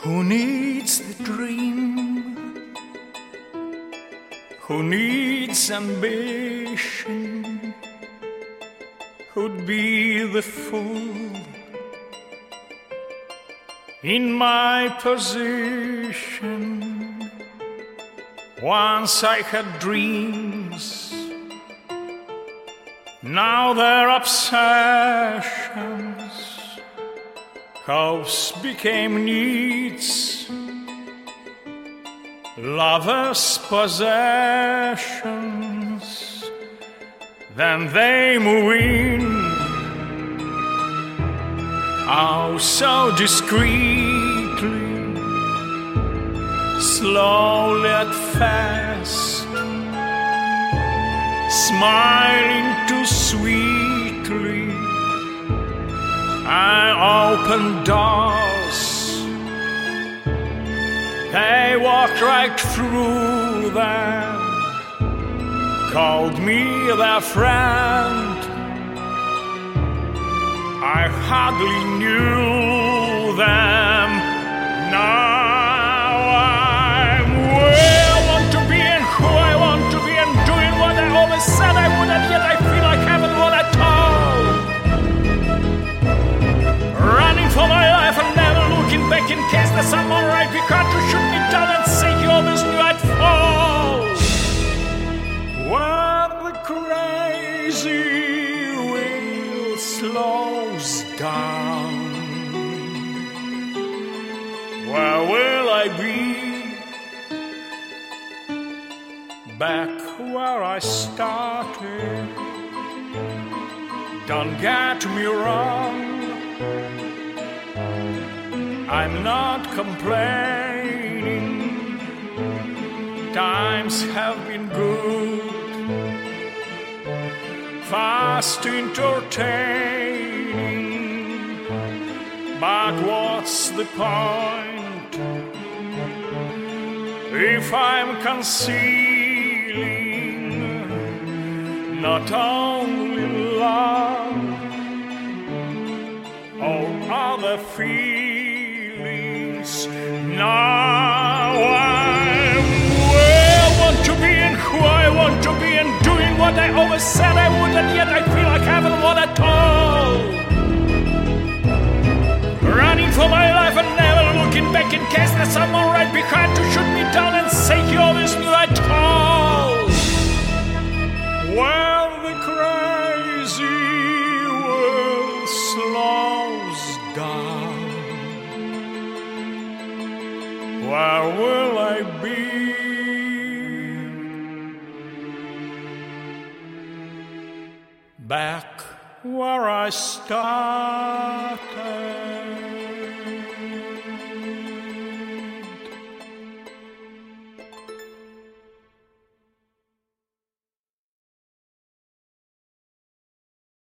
Who needs the dream? Who needs ambition? Who'd be the fool in my position? Once I had dreams, now they're obsessions. Hopes became needs, lovers' possessions. Then they move in, oh so discreetly, slowly at first, smiling too sweetly. I opened doors, they walked right through them, called me their friend. I hardly knew them. Now I'm where I want to be and who I want to be and doing what I always said I would, and yet I feel I haven't won at all. Running for my life and never looking back in case there's someone right behind to shoot me down and say he always knew I'd fall. When the crazy wheel slows down, where will I be? Back where I started. Don't get me wrong, I'm not complaining. Times have been good, fast entertaining. But what's the point if I'm concealing not only love, all other feelings? Now I'm where I want to be and who I want to be and doing what I always said I would, and yet I feel I haven't won at all. Running for my life and never looking back in case there's someone right behind to shoot me down and say he always knew at all. When the crazy world slows down, where will I be? Back where I started.